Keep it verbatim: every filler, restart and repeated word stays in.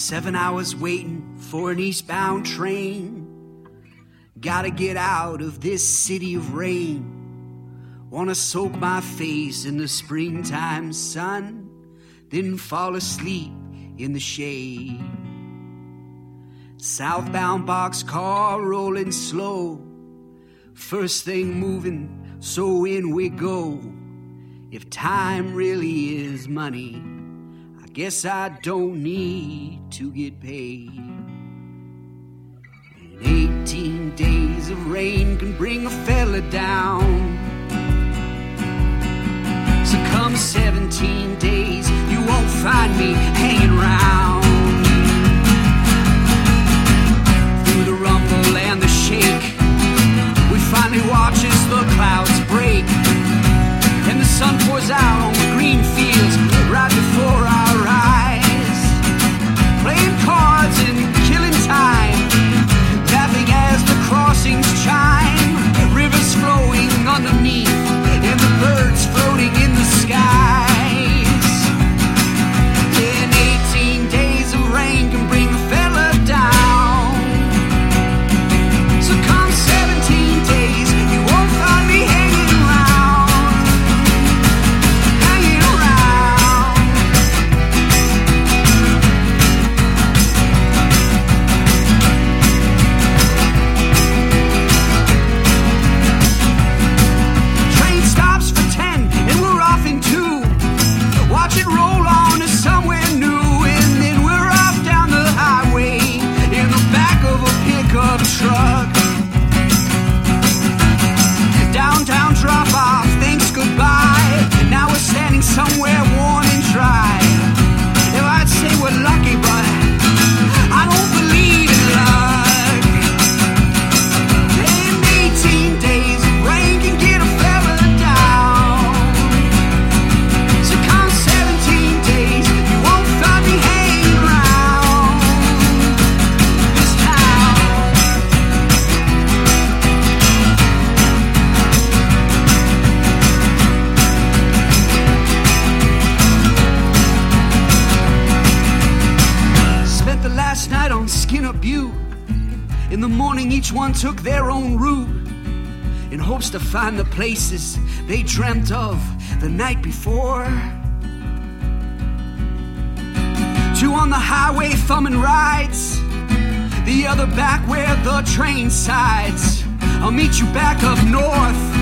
Seven hours waiting for an eastbound train. Gotta get out of this city of rain. Wanna soak my face in the springtime sun, then fall asleep in the shade. Southbound boxcar rolling slow, first thing moving, so in we go. If time really is money, I guess I don't need to get paid. And eighteen days of rain can bring a fella down. So come seventeen days, you won't find me hanging around. Through the rumble and the shake, we finally watch as the clouds break, and the sun pours out on the green fields right before our eyes. Playing cards and killing time, laughing as the crossings chime. Rivers flowing underneath, and the birds floating in the skies. And eighteen days of rain can bring a fella down. So come seventeen days, you won't find me hanging around. Hanging around. Train stops for ten and we're off in two. Watch it roll on to somewhere new, and then we're off down the highway in the back of a pickup truck. Downtown drop off, thanks goodbye. Now we're standing somewhere warm and dry. If I'd say we're lucky, but I don't believe in luck. And eighteen days of rain can get a fella down. So come seventeen days, you won't find me hanging around this town. Spent the last night on Skinner Butte. In the morning each one took their own route, in hopes to find the places they dreamt of the night before. Two on the highway thumbing rides, the other back where the train sides. I'll meet you back up north